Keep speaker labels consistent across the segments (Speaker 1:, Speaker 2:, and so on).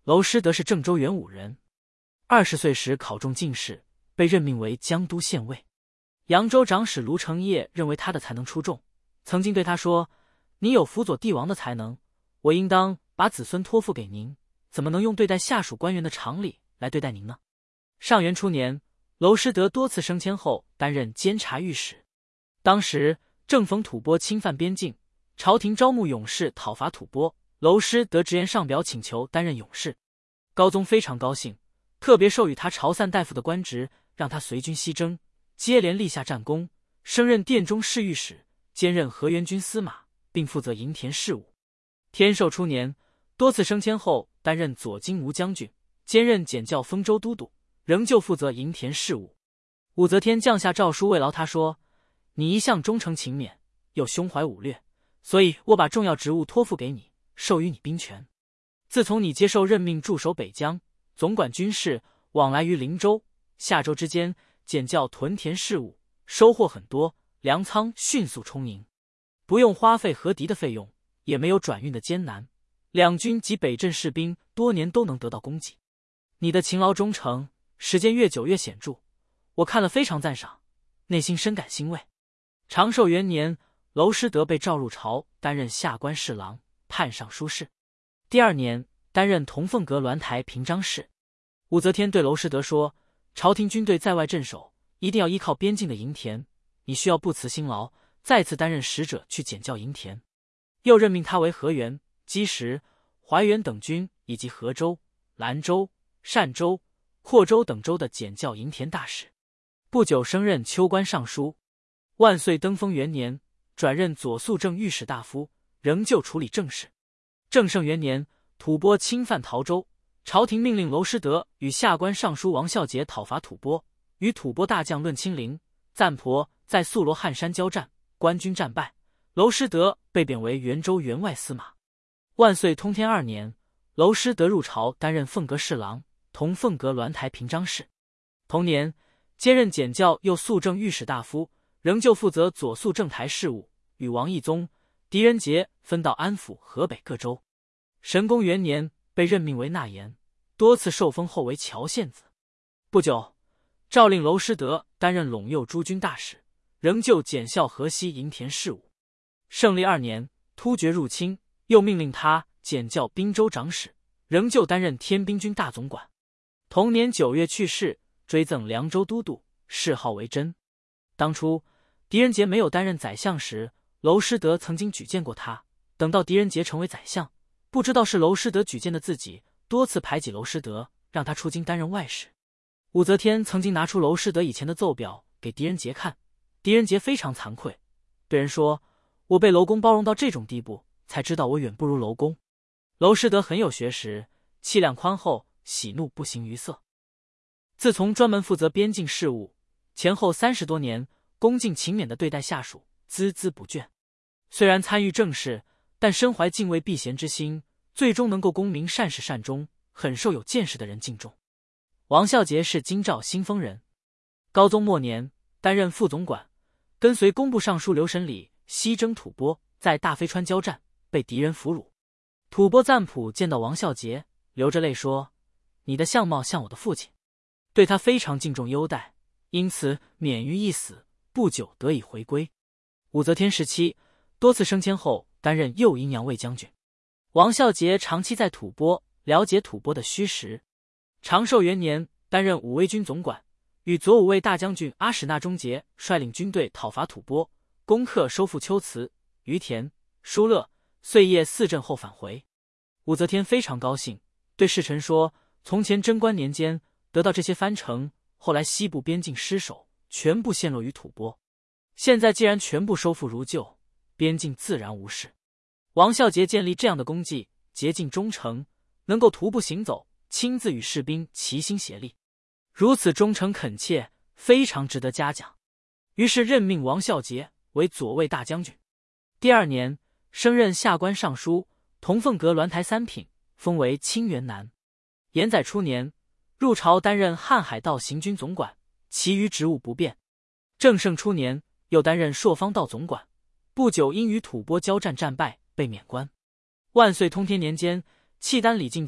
Speaker 1: 娄师德是郑州元武人，20岁时考中进士，被任命为江都县尉。扬州长史卢承业认为他的才能出众，曾经对他说：“你有辅佐帝王的才能，我应当把子孙托付给您，怎么能用对待下属官员的常理来对待您呢？”上元初年，娄师德多次升迁后担任监察御史。当时正逢吐蕃侵犯边境，朝廷招募勇士讨伐吐蕃，娄师德直言上表请求担任勇士。高宗非常高兴，特别授予他潮散大夫的官职，让他随军西征，接连立下战功，升任殿中侍御史，兼任河源军司马，并负责营田事务。天寿初年，多次升迁后担任左金吾将军，兼任检校丰州都督，仍旧负责营田事务。武则天降下诏书慰劳他说：“你一向忠诚勤勉，又胸怀武略，所以我把重要职务托付给你，授予你兵权。自从你接受任命，驻守北疆，总管军事，往来于灵州、夏州之间，检校屯田事务，收获很多，粮仓迅速充盈，不用花费和敌的费用，也没有转运的艰难，两军及北镇士兵多年都能得到供给。你的勤劳忠诚，时间越久越显著，我看了非常赞赏，内心深感欣慰。”长寿元年，娄师德被召入朝，担任下官侍郎、判尚书事。第2年，担任同凤阁鸾台平章事。武则天对娄师德说：“朝廷军队在外镇守，一定要依靠边境的营田，你需要不辞辛劳，再次担任使者去检校营田。”又任命他为河源、积石、怀远等军以及河州、兰州、单州、霍州等州的检校营田大使。不久升任秋官尚书。万岁登封元年，转任左肃正御史大夫，仍旧处理政事。正圣元年，吐蕃侵犯陶州，朝廷命令娄师德与下官尚书王孝杰讨伐吐蕃，与吐蕃大将论清陵、赞婆在素罗汉山交战，官军战败，娄师德被贬为元州员外司马。万岁通天2年，娄师德入朝担任凤阁侍郎、同凤阁鸾台平章事。同年，兼任检校右肃正御史大夫，仍旧负责左肃正台事务，与王懿宗、狄仁杰分到安抚、河北各州。神功元年，被任命为纳言，多次受封后为乔献子。不久，诏令娄师德担任陇右诸军大使，仍旧检校河西营田事务。胜历2年，突厥入侵，又命令他检校滨州长史，仍旧担任天兵军大总管。同年9月去世，追赠凉州都督，谥号为真。当初狄仁杰没有担任宰相时，娄师德曾经举荐过他，等到狄仁杰成为宰相，不知道是娄师德举荐的自己，多次排挤娄师德，让他出京担任外使。武则天曾经拿出娄师德以前的奏表给狄仁杰看，狄仁杰非常惭愧，对人说：“我被娄公包容到这种地步，才知道我远不如娄公。”娄师德很有学识，气量宽厚，喜怒不形于色。自从专门负责边境事务，前后30多年，恭敬勤勉地对待下属，孜孜不倦。虽然参与政事，但身怀敬畏避贤之心，最终能够功名善始善终，很受有见识的人敬重。王孝杰是京兆新丰人，高宗末年担任副总管，跟随工部尚书刘审礼西征吐蕃，在大飞川交战，被敌人俘虏。吐蕃赞普见到王孝杰，流着泪说：“你的相貌像我的父亲。”对他非常敬重优待，因此免于一死，不久得以回归。武则天时期，多次升迁后担任右阴阳卫将军。王孝杰长期在吐蕃，了解吐蕃的虚实。长寿元年，担任武威军总管，与左武卫大将军阿史那忠杰率领军队讨伐吐蕃，攻克收复龟兹、于田、疏勒、碎叶4镇后返回。武则天非常高兴，对侍臣说：“从前贞观年间得到这些藩城，后来西部边境失守，全部陷落于吐蕃。现在既然全部收复如旧，边境自然无事。”王孝杰建立这样的功绩，竭尽忠诚，能够徒步行走，亲自与士兵齐心协力，如此忠诚恳切，非常值得嘉奖。于是任命王孝杰为左卫大将军。第2年，升任下官尚书，同凤阁鸾台3品，封为清源南。延载初年，入朝担任瀚海道行军总管，其余职务不变。正圣初年，又担任朔方道总管，不久因与吐蕃交战战败，被免官。万岁通天年间，契丹李敬忠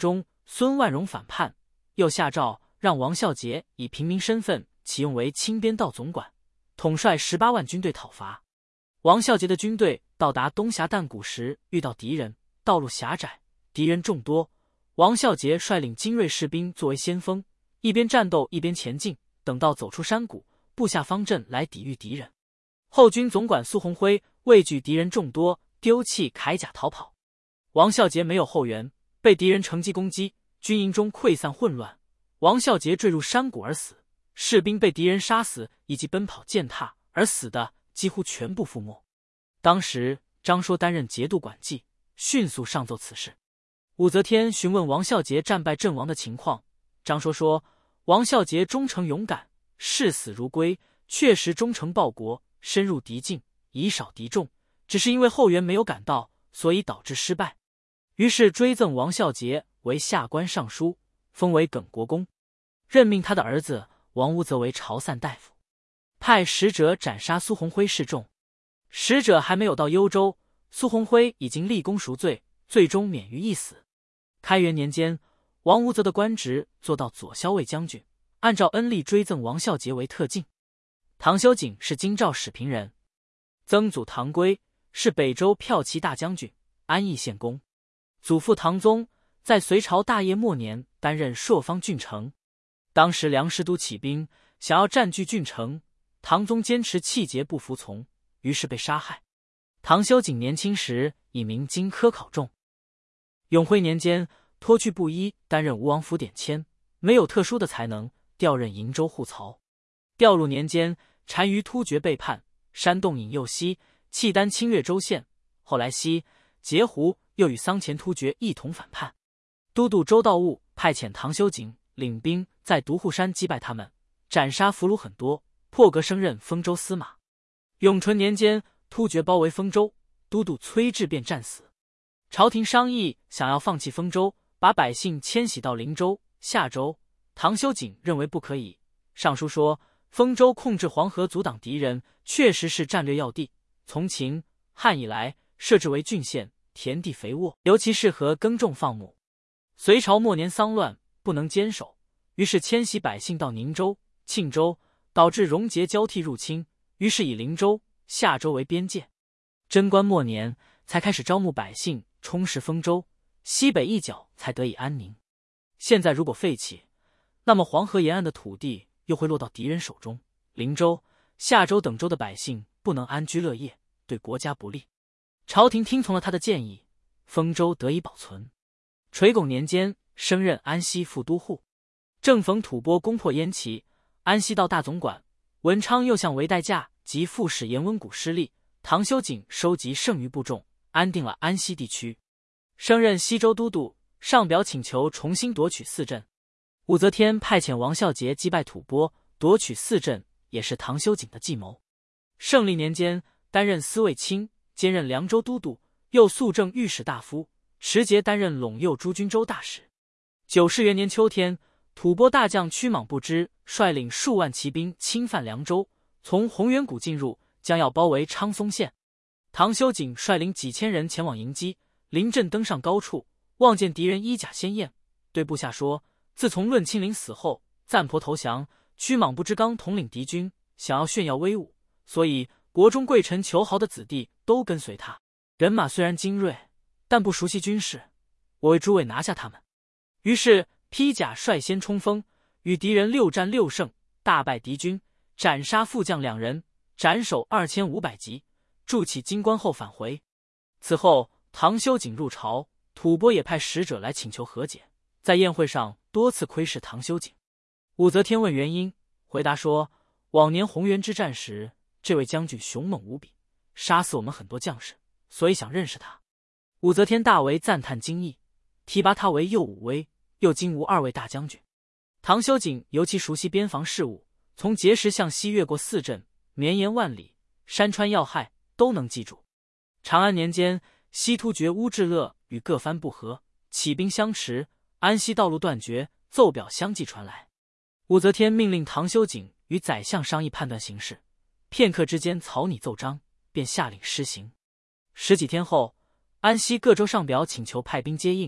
Speaker 1: 孙万荣反叛，又下诏让王孝杰以平民身份启用为清边道总管，统帅18万军队讨伐。王孝杰的军队到达东峡弹谷时，遇到敌人，道路狭窄，敌人众多。王孝杰率领精锐士兵作为先锋，一边战斗一边前进，等到走出山谷，布下方阵来抵御敌人。后军总管苏鸿辉畏惧敌人众多，丢弃铠甲逃跑。王孝杰没有后援，被敌人乘机攻击，军营中溃散混乱。王孝杰坠入山谷而死，士兵被敌人杀死，以及奔跑践踏而死的几乎全部覆没。当时张说担任节度管记，迅速上奏此事。武则天询问王孝杰战败阵亡的情况，张说王孝杰忠诚勇敢，视死如归，确实忠诚报国，深入敌境，以少敌众，只是因为后援没有赶到，所以导致失败。于是追赠王孝杰为下官尚书，封为耿国公，任命他的儿子王乌则为朝散大夫，派使者斩杀苏鸿辉示众。使者还没有到幽州，苏鸿辉已经立功赎罪，最终免于一死。开元年间，王乌则的官职做到左骁卫将军，按照恩例追赠王孝杰为特进。唐修景是京兆始平人，曾祖唐圭是北周骠骑大将军，安邑县公。祖父唐宗在隋朝大业末年担任朔方郡丞。当时梁师都起兵想要占据郡城，唐宗坚持气节不服从，于是被杀害。唐修景年轻时以明经科考中。永徽年间脱去布衣，担任吴王府典签，没有特殊的才能，调任瀛州护曹。调入年间，单于突厥背叛，煽动引诱西、契丹侵略州县，后来西、截胡又与桑乾突厥一同反叛。都督周道务派遣唐修景领兵在独户山击败他们，斩杀俘虏很多，破格升任丰州司马。永淳年间，突厥包围丰州，都督崔质便战死。朝廷商议想要放弃丰州，把百姓迁徙到灵州、夏州。唐修景认为不可以，上书说丰州控制黄河，阻挡敌人，确实是战略要地，从秦、汉以来设置为郡县，田地肥沃，尤其适合耕种放牧。隋朝末年丧乱，不能坚守，于是迁徙百姓到宁州、庆州，导致戎羯交替入侵，于是以灵州、夏州为边界。贞观末年才开始招募百姓充实丰州，西北一角才得以安宁。现在如果废弃，那么黄河沿岸的土地又会落到敌人手中，灵州、夏州等州的百姓不能安居乐业，对国家不利。朝廷听从了他的建议，丰州得以保存。垂拱年间升任安西副都护。正逢吐蕃攻破燕齐，安西道大总管文昌又向韦代驾及副使严温谷失利，唐修景收集剩余部众，安定了安西地区，升任西州都督，上表请求重新夺取四镇。武则天派遣王孝杰击败吐蕃，夺取四镇，也是唐修景的计谋。圣历年间担任司卫卿，兼任凉州都督，又肃正御史大夫，持节担任陇右诸军州大使。九世元年秋天，吐蕃大将屈莽不知率领数万骑兵侵犯凉州，从洪源谷进入，将要包围昌松县。唐修景率领几千人前往迎击，临阵登上高处，望见敌人衣甲鲜艳，对部下说：自从论亲临死后，赞婆投降，屈莽不知刚统领敌军，想要炫耀威武，所以国中贵臣求豪的子弟都跟随他。人马虽然精锐，但不熟悉军事，我为诸位拿下他们。于是披甲率先冲锋，与敌人6战6胜，大败敌军，斩杀副将2人，斩首2500级，筑起金关后返回。此后唐修景入朝，吐蕃也派使者来请求和解，在宴会上多次窥视唐修景。武则天问原因，回答说：往年洪源之战时，这位将军勇猛无比，杀死我们很多将士，所以想认识他。武则天大为赞叹惊异，提拔他为右武威、右金吾2位大将军。唐修景尤其熟悉边防事务，从碣石向西越过4镇，绵延万里，山川要害都能记住。长安年间，西突厥乌质勒与各藩不和，起兵相持，安西道路断绝，奏表相继传来。武则天命令唐修景与宰相商议判断形势，片刻之间草拟奏章，便下令施行。10几天后，安西各州上表请求派兵接应，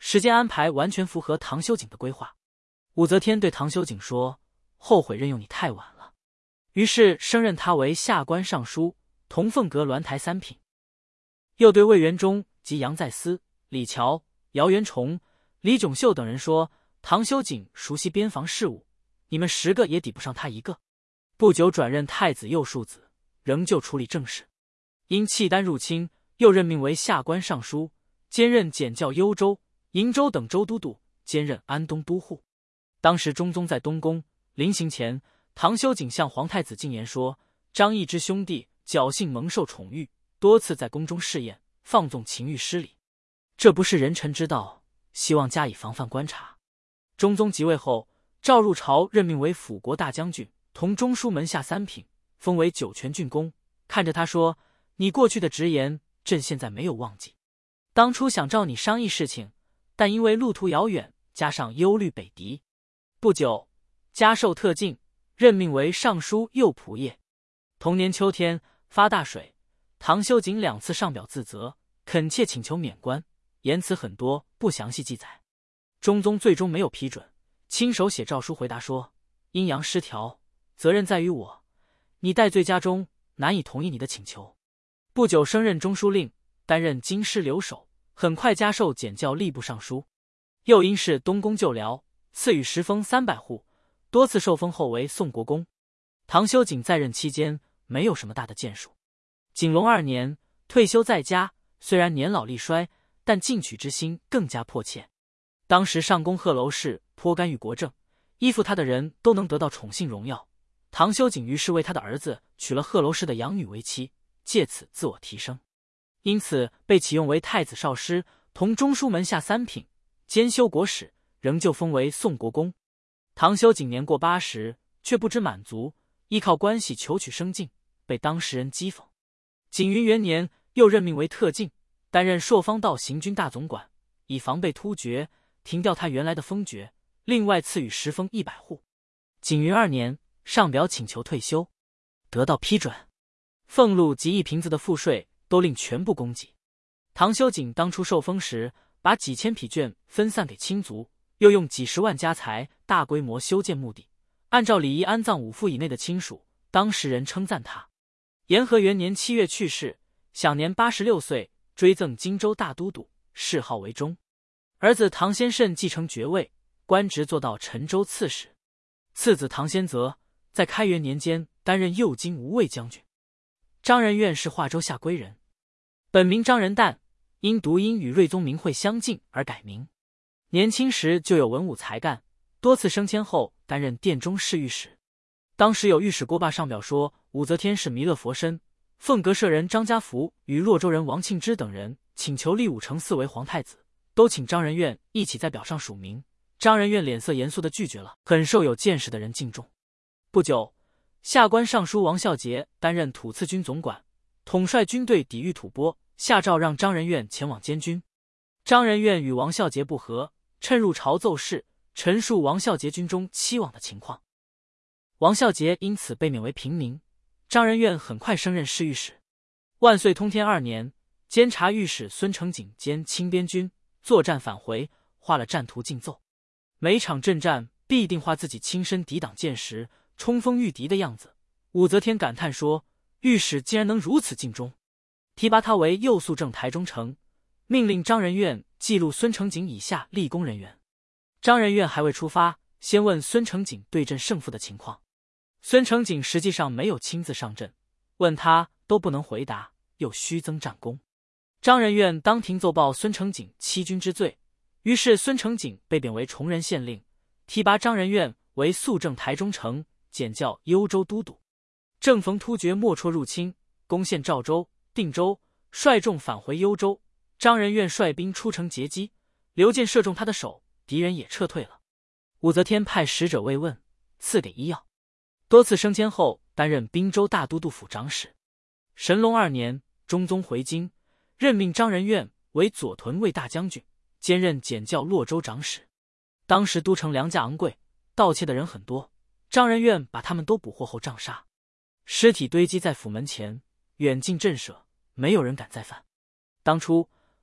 Speaker 1: 时间安排完全符合唐修景的规划。武则天对唐修景说：“后悔任用你太晚了。”于是升任他为下官尚书、同凤阁鸾台三品。又对魏元忠及杨再思、李峤、姚元崇、李炯秀等人说：“唐修景熟悉边防事务，你们10个也抵不上他一个。”不久转任太子右庶子，仍旧处理政事。因契丹入侵，又任命为下官尚书，兼任检校幽州、瀛州等州都督，兼任安东都护。当时中宗在东宫，临行前，唐修景向皇太子进言说：“张易之兄弟侥幸蒙受宠遇，多次在宫中试验，放纵情欲失礼，这不是人臣之道，希望加以防范观察。”中宗即位后，赵入朝任命为辅国大将军，同中书门下三品，封为酒泉郡公。看着他说：“你过去的直言，朕现在没有忘记。当初想召你商议事情，但因为路途遥远，加上忧虑北敌。”不久，加授特进，任命为尚书右仆射。同年秋天发大水，唐修景2次上表自责，恳切请求免官，言辞很多，不详细记载。中宗最终没有批准，亲手写诏书回答说：“阴阳失调，责任在于我，你戴罪家中，难以同意你的请求。”不久升任中书令，担任京师留守，很快加授检校吏部尚书。又因是东宫旧僚，赐予时封300户，多次受封后为宋国公。唐修景在任期间没有什么大的建树。景隆2年退休在家，虽然年老力衰，但进取之心更加迫切。当时上宫贺楼氏颇干预国政，依附他的人都能得到宠幸荣耀。唐修景于是为他的儿子娶了贺楼氏的养女为妻，借此自我提升，因此被启用为太子少师，同中书门下三品，兼修国史，仍旧封为宋国公。唐修景年过80，却不知满足，依靠关系求取升进，被当时人讥讽。景云元年，又任命为特进，担任朔方道行军大总管，以防备突厥，停掉他原来的封爵，另外赐予时封100户。景云2年，上表请求退休，得到批准。俸禄及一瓶子的赋税都令全部供给。唐修景当初受封时，把几千匹绢分散给亲族，又用几10万家财大规模修建墓地，按照礼仪安葬5副以内的亲属。当时人称赞他。延和元年7月去世，享年86岁，追赠荆州大都督，谥号为忠。儿子唐先慎继承爵位，官职做到陈州刺史。次子唐先泽在开元年间担任右京无卫将军。张仁愿是华州下归人，本名张仁旦，因读音与睿宗名讳相近而改名。年轻时就有文武才干，多次升迁后担任殿中侍御史。当时有御史郭霸上表说，武则天是弥勒佛身，凤阁舍人张家福与洛州人王庆之等人请求立武承嗣为皇太子，都请张仁愿一起在表上署名。张仁愿脸色严肃地拒绝了，很受有见识的人敬重。不久，下官尚书王孝杰担任土次军总管，统帅军队抵御吐蕃，下诏让张仁愿前往监军。张仁愿与王孝杰不和，趁入朝奏事，陈述王孝杰军中欺罔的情况。王孝杰因此被免为平民。张仁愿很快升任侍御史。万岁通天2年，监察御史孙承景兼清边军作战返回，画了战图进奏，每场阵战必定画自己亲身抵挡箭石，冲锋御敌的样子。武则天感叹说：“御史竟然能如此尽忠！”提拔他为右肃正台中丞，命令张仁愿记录孙承景以下立功人员。张仁愿还未出发，先问孙承景对阵胜负的情况。孙承景实际上没有亲自上阵，问他都不能回答，又虚增战功。张仁愿当庭奏报孙承景欺君之罪，于是孙承景被贬为崇仁县令，提拔张仁愿为肃正台中丞，检校幽州都督。正逢突厥莫绰入侵，攻陷赵州、定州，率众返回幽州。张仁愿率兵出城截击，刘建射中他的手，敌人也撤退了。武则天派使者慰问，赐给医药。多次升迁后，担任滨州大都督府长史。神龙2年，中宗回京，任命张仁愿为左屯卫大将军，兼任检校洛州长史。当时都城粮价昂贵，盗窃的人很多，张仁愿把他们都捕获后杖杀，尸体堆积在府门前，远近震慑，没有人敢再犯。当初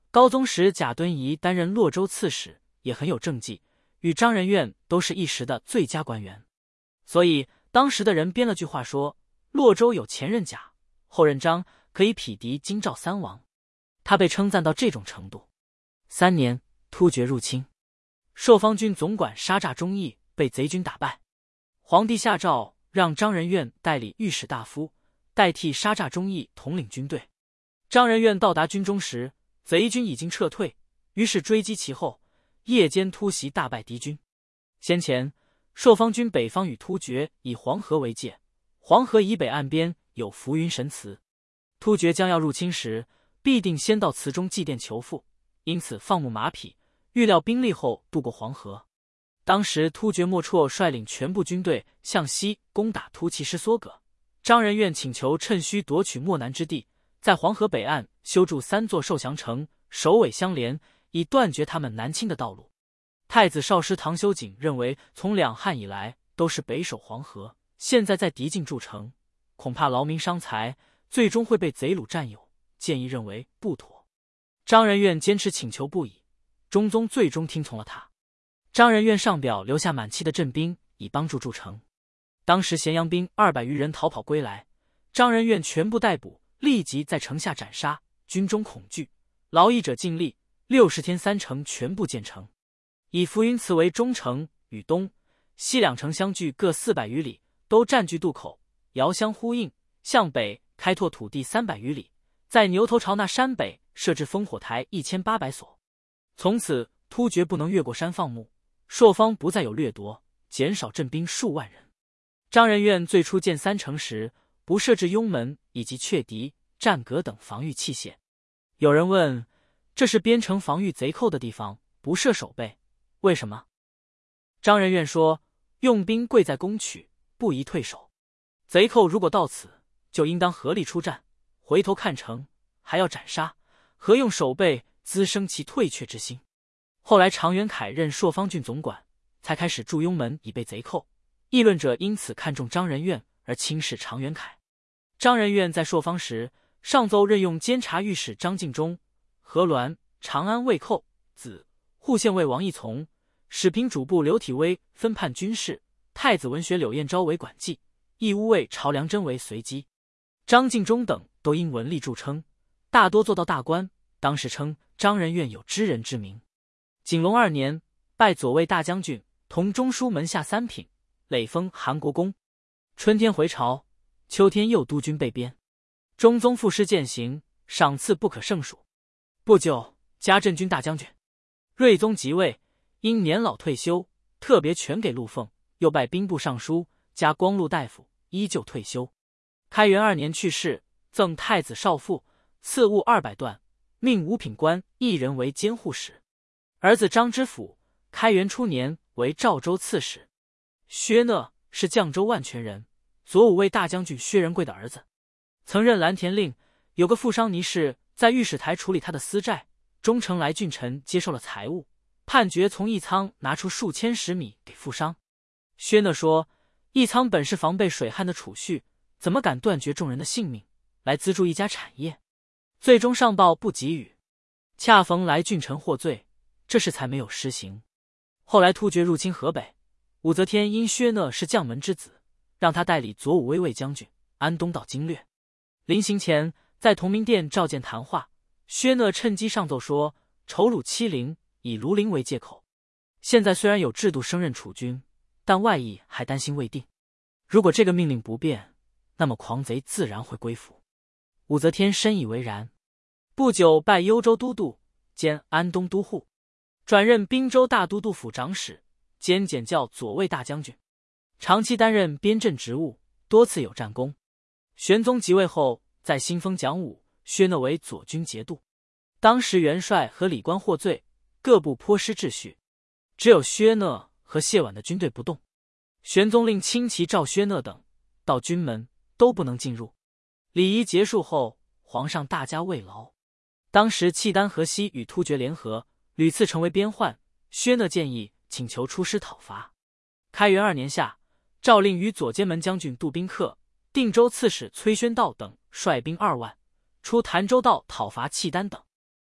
Speaker 1: 高宗时，贾敦颐担任洛州刺史，也很有政绩，与张仁愿都是一时的最佳官员。所以当时的人编了句话说：洛州有前任贾，后任张，可以匹敌京兆三王。他被称赞到这种程度。3年，突厥入侵，朔方军总管杀诈忠义，被贼军打败。皇帝下诏让张仁愿代理御史大夫，代替杀诈忠义统领军队。张仁愿到达军中时，贼军已经撤退，于是追击其后，夜间突袭，大败敌军。先前朔方军北方与突厥以黄河为界，黄河以北岸边有浮云神祠，突厥将要入侵时，必定先到祠中祭奠求父，因此放牧马匹，预料兵力后渡过黄河。当时突厥莫绰率领全部军队向西攻打突骑师梭葛，张仁愿请求趁虚夺取漠南之地，在黄河北岸修筑3座受降城，首尾相连，以断绝他们南侵的道路。太子少师唐修景认为，从两汉以来都是北守黄河，现在在敌境筑城，恐怕劳民伤财，最终会被贼虏占有，建议认为不妥。张仁愿坚持请求不已，中宗最终听从了他。张仁愿上表留下满期的镇兵，以帮助筑城。当时咸阳兵200余人逃跑归来，张仁愿全部逮捕，立即在城下斩杀，军中恐惧，劳役者尽力，60天3城全部建成。以浮云祠为中城，与东西2城相距各400余里，都占据渡口，遥相呼应，向北开拓土地300余里，在牛头朝那山北设置烽火台1800所。从此突厥不能越过山放牧，朔方不再有掠夺，减少镇兵数万人。张仁愿最初建3城时，不设置拥门以及阙敌、战阁等防御器械。有人问，这是边城防御贼寇的地方，不设守备，为什么？张仁愿说，用兵贵在攻取，不宜退守。贼寇如果到此，就应当合力出战，回头看城还要斩杀，何用守备，滋生其退却之心。后来常元凯任朔方郡总管，才开始筑拥门以备贼寇。议论者因此看重张仁愿而轻视常元凯。张仁愿在朔方时，上奏任用监察御史张敬忠、何鸾、长安卫寇子、户县尉王义从、史平主簿刘体微分判军事，太子文学柳彦昭为管记，义乌尉朝良真为随机。张敬忠等都因文力著称，大多做到大官，当时称张仁愿有知人之名。景隆2年，拜左卫大将军，同中书门下3品，累封韩国公。春天回朝，秋天又督军备边。中宗赋诗践行，赏赐不可胜数。不久，加镇军大将军。睿宗即位，因年老退休，特别全给禄俸，又拜兵部尚书，加光禄大夫，依旧退休。开元2年去世，赠太子少傅，赐物200段，命五品官1人为监护使。儿子张知府，开元初年为赵州刺史。薛讷是绛州万全人，左武卫大将军薛仁贵的儿子，曾任蓝田令。有个富商倪氏在御史台处理他的私债，忠诚来郡臣接受了财物，判决从义仓拿出数千石米给富商。薛讷说，义仓本是防备水旱的储蓄，怎么敢断绝众人的性命，来资助一家产业？最终上报不给予，恰逢来郡臣获罪，这事才没有施行。后来突厥入侵河北，武则天因薛讷是将门之子，让他代理左武威卫将军，安东道经略。临行前，在同明殿召见谈话，薛讷趁机上奏说，仇虏欺陵，以庐陵为借口。现在虽然有制度升任储君，但外役还担心未定。如果这个命令不变，那么狂贼自然会归服。武则天深以为然。不久拜幽州都督，兼安东都护，转任滨州大都督府长史，兼检校左卫大将军，长期担任边镇职务，多次有战功。玄宗即位后，在新封讲武，薛讷为左军节度。当时元帅和礼官获罪，各部颇失秩序，只有薛讷和谢婉的军队不动。玄宗令轻骑赵薛讷等到军门，都不能进入。礼仪结束后，皇上大加慰劳。当时契丹河西与突厥联合，屡次成为边患，薛讷建议请求出师讨伐。开元2年夏，诏令与左监门将军杜宾客、定州刺史崔宣道等率兵2万，出潭州道讨伐契丹等。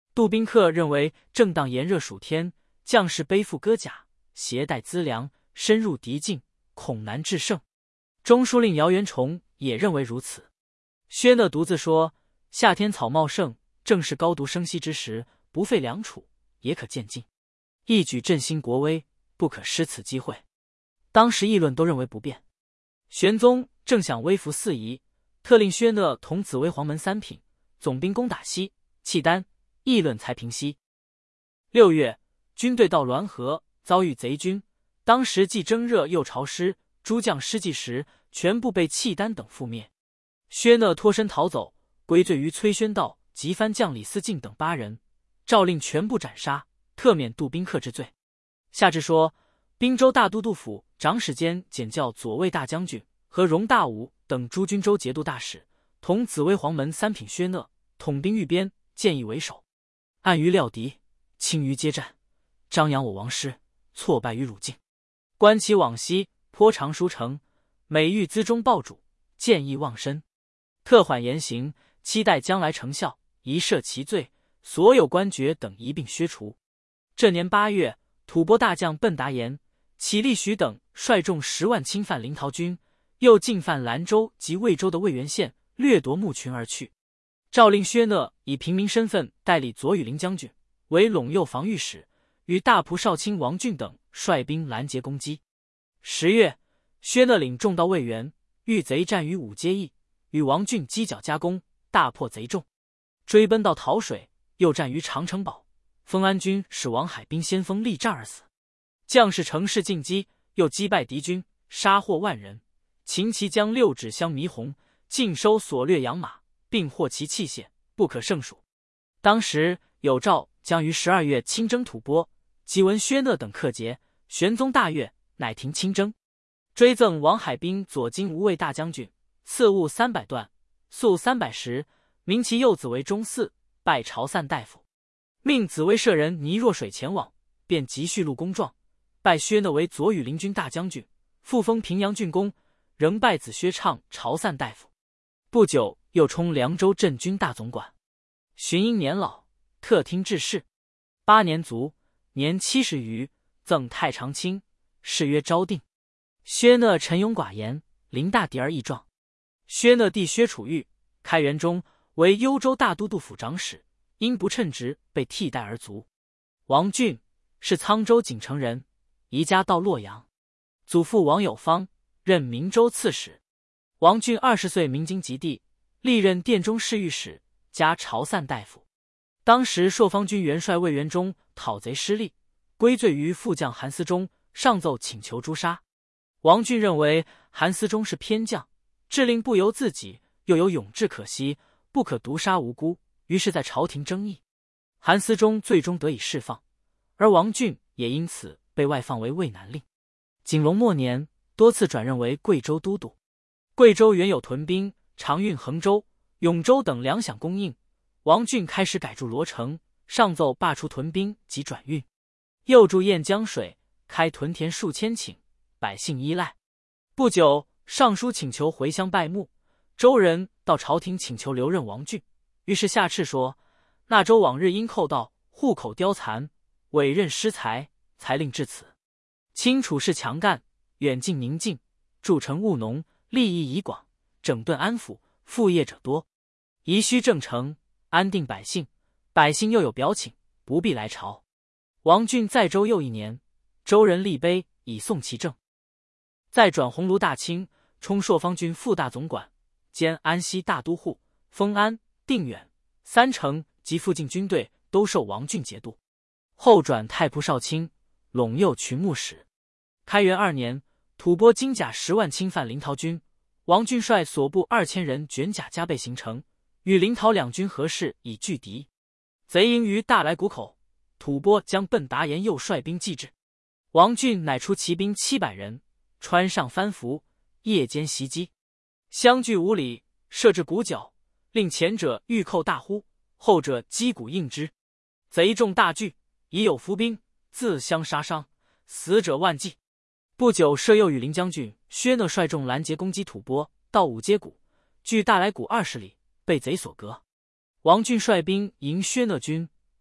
Speaker 1: 杜宾客认为正当炎热暑天，将士背负戈甲，携带资粮，深入敌境，恐难制胜。中书令姚元崇也认为如此。薛讷独自说：夏天草茂盛，正是高读生息之时，不费粮储，也可渐进，一举振兴国威，不可失此机会。当时议论都认为不便。玄宗正想微服四夷，特令薛讷同紫微黄门三品总兵攻打西、契丹，议论才平息。6月，军队到滦河，遭遇贼军，当时既蒸热又潮湿，诸将失计时，全部被契丹等覆灭。薛讷脱身逃走，归罪于崔宣道、及藩将李思敬等8人，诏令全部斩杀，特免杜宾客之罪。下至说，滨州大都督府长史监检校左卫大将军和荣大武等诸军州节度大使，同紫微黄门三品薛讷统兵御边，建议为首，暗于料敌，轻于接战，张扬我王师，挫败于汝境。观其往昔，颇常书城，每欲资中报主，见义忘身，特缓严刑，期待将来成效，一赦其罪，所有官爵等一并削除。这年8月，吐蕃大将笨达言、乞力许等率众10万侵犯临洮军，又进犯兰州及魏州的魏源县，掠夺牧群而去。诏令薛讷以平民身份代理左羽林将军，为陇右防御使，与大仆少卿王俊等率兵拦截攻击。10月，薛讷领众到魏源，遇贼战于五街驿，与王俊犄角夹攻，大破贼众，追奔到桃水，又战于长城堡。丰安军使王海滨先锋力战而死，将士乘势进击，又击败敌军，杀获万人。秦骑将6指相糜红，尽收所掠养马，并获其器械，不可胜数。当时有诏将于12月亲征吐蕃，即闻薛讷等克捷，玄宗大悦，乃停亲征，追赠王海滨左金吾卫大将军，赐物300段，粟300石，名其幼子为中嗣，拜朝散大夫。命紫微舍人倪若水前往，便急续录公状，拜薛讷为左羽林军大将军，复封平阳郡公，仍拜子薛畅朝散大夫。不久，又充凉州镇军大总管。荀因年老，特听致仕。8年卒，年70余，赠太常卿，谥曰昭定。薛讷沉勇寡言，临大敌而益壮。薛讷弟薛楚玉，开元中为幽州大都督府长史，因不称职，被替代而卒。王俊是沧州锦城人，移家到洛阳。祖父王有方任明州刺史。王俊20岁鸣京及第，历任殿中侍御史，加朝散大夫。当时朔方军元帅魏元忠讨贼失利，归罪于副将韩思忠，上奏请求诛杀。王俊认为韩思忠是偏将，致令不由自己，又有勇志可惜，不可毒杀无辜，于是在朝廷争议。韩思忠最终得以释放，而王俊也因此被外放为渭南令。景隆末年，多次转任为贵州都督。贵州原有屯兵，常运衡州、永州等粮饷供应，王俊开始改筑罗城，上奏罢除屯兵及转运，又筑堰江水，开屯田数千顷，百姓依赖。不久，上书请求回乡拜墓，州人到朝廷请求留任王俊，于是下敕说：那州往日因寇盗，户口凋残，委任失财，才令至此。清处事强干，远近宁静，筑城务农，利益已广，整顿安抚，副业者多，宜须正诚，安定百姓，百姓又有表请，不必来朝。王俊在州又1年，州人立碑以颂其政。再转鸿胪大卿，充朔方郡副大总管，兼安西大都护，丰安、定远3城及附近军队都受王俊节度。后转太仆少卿，陇右群牧使。开元2年，吐蕃精甲10万侵犯临洮军，王俊率所部2000人卷甲加倍行程，与临洮两军合势以拒敌。贼营于大来谷口，吐蕃将笨达言又率兵继至，王俊乃出骑兵700人，穿上帆服，夜间袭击，相距5里，设置鼓角，令前者欲扣大呼，后者击鼓应之。贼众大惧，已有伏兵，自相杀伤，死者万计。不久，设右羽林将军薛讷率众拦截攻击吐蕃，到五街谷，距大来谷20里，被贼所隔。王俊率兵迎薛讷军，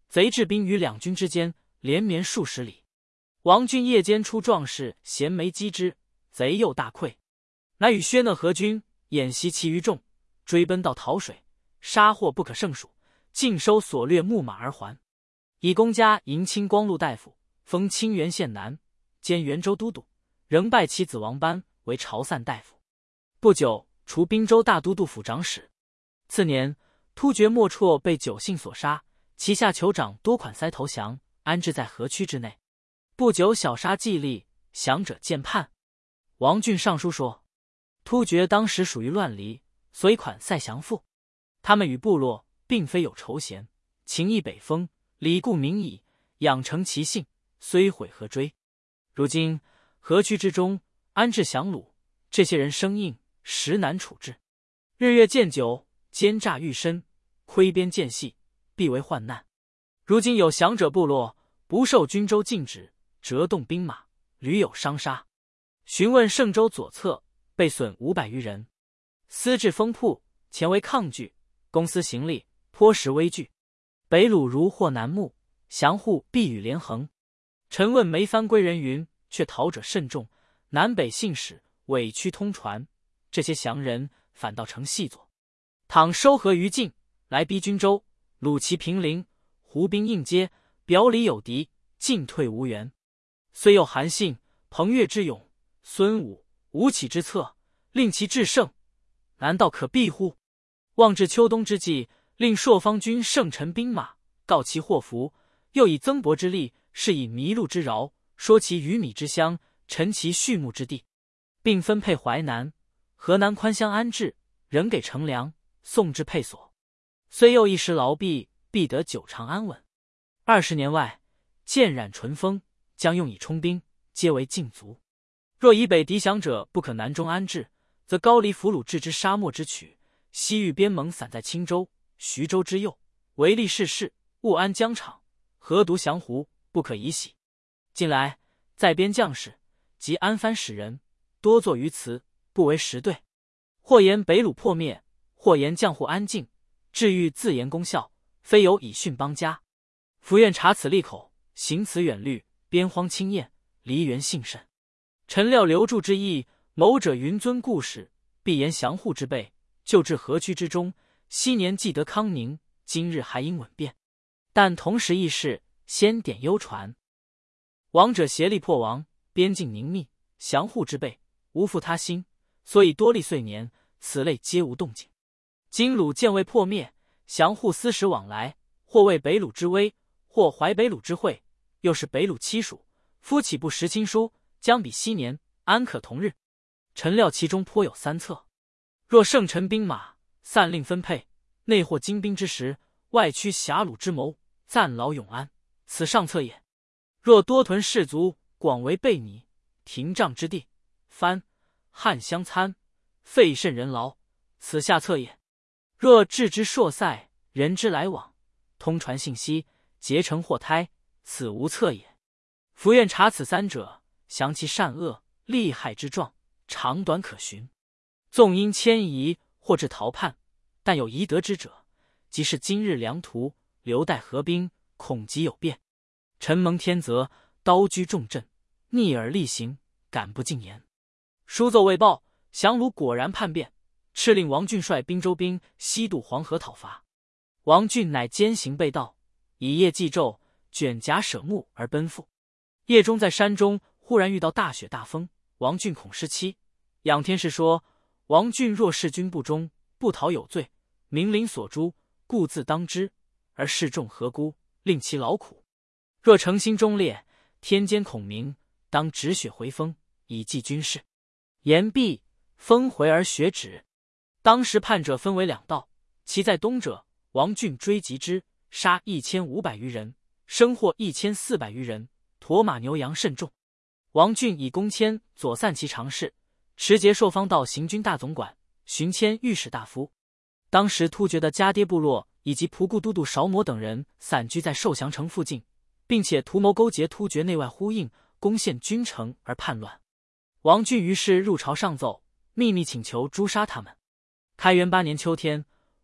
Speaker 1: 贼至兵于两军之间，连绵数十里。王俊夜间出壮士衔枚击之，贼又大溃，乃与薛讷合军，演习其余众，追奔到桃水，杀获不可胜数，尽收所掠木马而还。以公家迎清光禄大夫，封清源县男，兼元州都督，仍拜其子王班为朝散大夫。不久，除滨州大都督府长史。次年，突厥莫绰被酒信所杀，旗下酋长多款塞投降，安置在河曲之内。不久，小沙既立，降者渐叛。王俊上书说，突厥当时属于乱离，所以款塞降附。他们与部落并非有仇嫌，情义北风，礼固民矣，养成其性，虽毁何追？如今河曲之中安置降虏，这些人生硬，实难处置。日月渐久，奸诈愈深，窥边渐细，必为患难。如今有降者部落，不受军州禁止，折动兵马，屡有伤杀。询问盛州左侧，被损500余人。私置封铺，前为抗拒，公私行力，颇实危惧。北虏如获南牧，降户必与连横。臣问梅藩归人云，却逃者甚众，南北信使委屈通传，这些降人反倒成细作。倘收合于境，来逼军州，虏其平陵，胡兵应接，表里有敌，进退无援。虽有韩信、彭越之勇，孙武、吴起之策，令其制胜，难道可避乎？望至秋冬之际，令朔方军盛陈兵马，告其祸福，又以曾伯之力，是以麋鹿之饶，说其鱼米之乡，陈其畜牧之地，并分配淮南、河南宽乡安置，仍给乘粮，送至配所。虽又一时劳弊，必得久长安稳。20年外，渐染淳风，将用以充兵，皆为禁足。若以北敌降者不可南中安置，则高丽俘虏置之沙漠之曲，西域边盟散在青州、徐州之右，唯利是事，勿安疆场，何独降胡，不可以喜。近来在边将士及安藩使人，多作于辞，不为实对。或言北虏破灭，或言将户安静，至欲自言功效，非有以训邦家。府院察此利口，行此远虑，边荒清晏，离原信甚。臣料留住之意，谋者云遵故事，必言降户之辈，就至河曲之中，昔年既得康宁，今日还应稳便。但同时议事，先点幽传。王者协力破亡，边境凝密，降户之辈无负他心，所以多历岁年，此类皆无动静。今虏渐未破灭，降户私使往来，或为北虏之威，或怀北虏之惠，又是北虏妻属，夫岂不实亲疏？将比昔年，安可同日？臣料其中颇有3策。若盛陈兵马，散令分配，内获精兵之时，外驱狭虏之谋，暂劳永安，此上策也。若多屯士卒，广为备拟，亭障之地，藩、汉相参，费甚人劳，此下策也。若置之朔塞，人之来往，通传信息，结成祸胎，此无策也。府院察此3者，详其善恶、利害之状，长短可循。纵因迁移或至逃叛，但有宜得之者，即是今日良图，留待合兵，恐即有变。臣蒙天责，刀居重镇，逆耳厉行，敢不进言。书奏未报，降虏果然叛变，敕令王俊率滨州兵西渡黄河讨伐。王俊乃兼行被盗，以夜祭昼，卷甲舍木而奔赴。夜中在山中，忽然遇到大雪大风，王俊恐失期。仰天士说，王俊若弑军不忠，不逃有罪，民灵所诛，故自当之，而示众何辜，令其劳苦。若诚心忠烈，天监孔明，当止血回风，以济军事。言毕，风回而雪止。当时叛者分为2道，其在东者，王俊追击之，杀1500余人，生获1400余人，驼马牛羊甚众。王俊以公迁左散骑常侍，持节朔方道行军大总管，巡迁御史大夫。当时突厥的迦爹部落以及仆固都督韶摩等人散居在受降城附近，并且图谋勾结突厥内外呼应，攻陷君城而叛乱。王俊于是入朝上奏，秘密请求诛杀他们。开元8年秋天，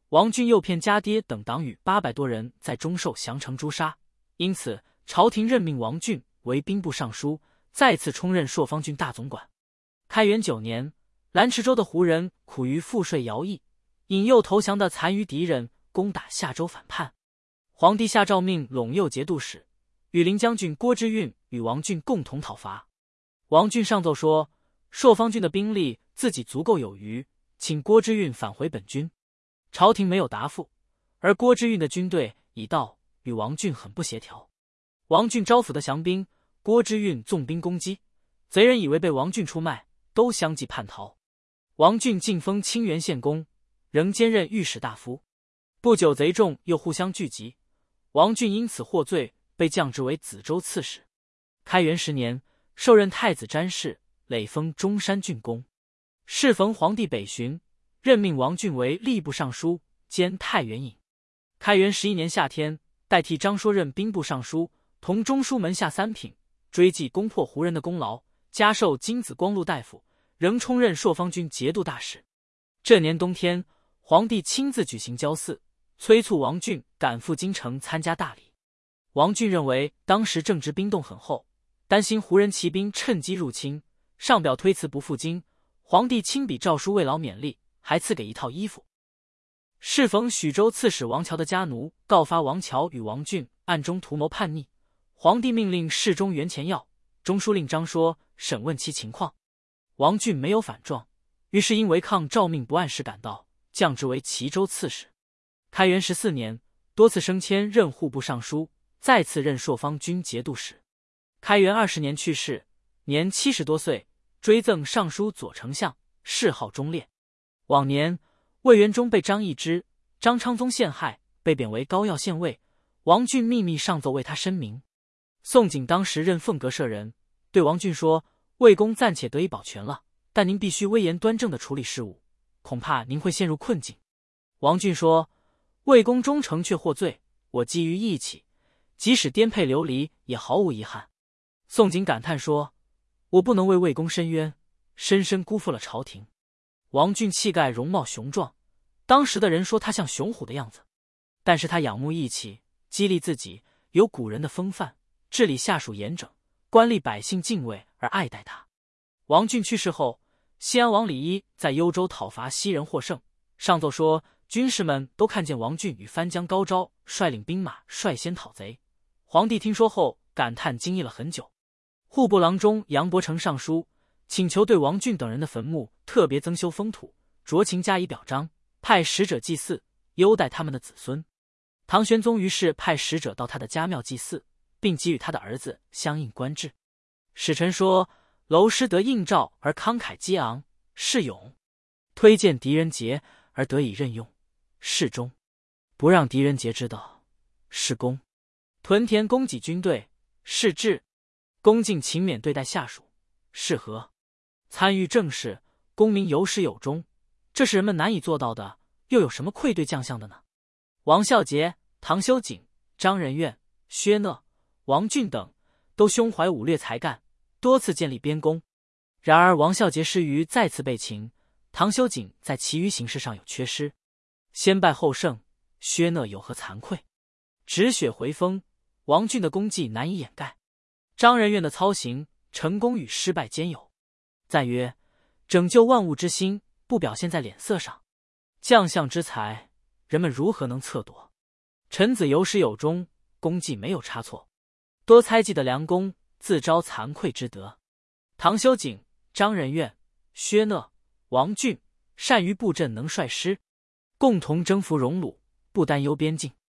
Speaker 1: 王俊诱骗家爹等党羽800多人在中寿降城诛杀，因此朝廷任命王俊为兵部尚书，再次充任朔方郡大总管。开元9年，兰池州的胡人苦于赋税徭役，引诱投降的残余敌人攻打夏州反叛。皇帝下诏命陇右节度使羽林将军郭之运与王俊共同讨伐。王俊上奏说，朔方郡的兵力自己足够有余，请郭之运返回本军。朝廷没有答复，而郭之运的军队已到，与王俊很不协调。王俊招抚的降兵，郭之运纵兵攻击，贼人以为被王俊出卖，都相继叛逃。王俊晋封清源县公，仍兼任御史大夫。不久贼众又互相聚集，王俊因此获罪，被降职为梓州刺史。开元10年，授任太子詹事，累封中山郡公。适逢皇帝北巡，任命王俊为吏部尚书兼太原尹。开元11年夏天，代替张说任兵部尚书，同中书门下3品，追记攻破胡人的功劳，加授金紫光禄大夫，仍充任朔方郡节度大使。这年冬天，皇帝亲自举行郊祀，催促王俊赶赴京城参加大礼。王俊认为当时正值冰冻很厚，担心胡人骑兵趁机入侵，上表推辞不赴京。皇帝亲笔诏书慰劳勉励，还赐给一套衣服。适逢许州刺史王乔的家奴告发王乔与王俊暗中图谋叛逆，皇帝命令侍中袁前耀、中书令张说审问其情况。王俊没有反状，于是因违抗诏命不按时赶到，降职为齐州刺史。开元14年，多次升迁任户部尚书，再次任朔方郡节度使。开元20年去世，年70多岁，追赠尚书左丞相，谥号忠烈。往年魏元忠被张易之、张昌宗陷害，被贬为高要县尉，王俊秘密上奏为他申明。宋璟当时任凤阁舍人，对王俊说，魏公暂且得以保全了，但您必须威严端正地处理事务，恐怕您会陷入困境。王俊说，魏公忠诚却获罪，我基于义气，即使颠沛流离也毫无遗憾。宋璟感叹说，我不能为魏公申冤，深深辜负了朝廷。王俊气概容貌雄壮，当时的人说他像雄虎的样子，但是他仰慕义气，激励自己，有古人的风范，治理下属严整，官吏百姓敬畏而爱戴他。王俊去世后，西安王李一在幽州讨伐西人获胜，上奏说，军士们都看见王俊与番将高昭率领兵马率先讨贼。皇帝听说后感叹惊异了很久。户部郎中杨伯承上书，请求对王俊等人的坟墓特别增修封土，酌情加以表彰，派使者祭祀，优待他们的子孙。唐玄宗于是派使者到他的家庙祭祀，并给予他的儿子相应官制。使臣说，娄师得应召而慷慨激昂，是勇；推荐狄仁杰而得以任用，是忠；不让狄仁杰知道，是恭；屯田供给军队，是智；恭敬勤勉对待下属，是和；参与政事，公民有始有终，这是人们难以做到的，又有什么愧对将相的呢？王孝杰、唐修景、张仁愿、薛讷、王俊等都胸怀武略才干，多次建立边功。然而王孝杰失于再次被擒，唐修景在其余形势上有缺失。先败后胜，薛讷有何惭愧？止血回风，王俊的功绩难以掩盖。张仁愿的操行，成功与失败兼有。赞曰，拯救万物之心，不表现在脸色上。将相之才，人们如何能测夺？臣子有始有终，功绩没有差错。多猜忌的良功，自招惭愧之德。唐修景、张仁愿、薛讷、王俊善于布阵，能率师，共同征服荣虏，不担忧边境。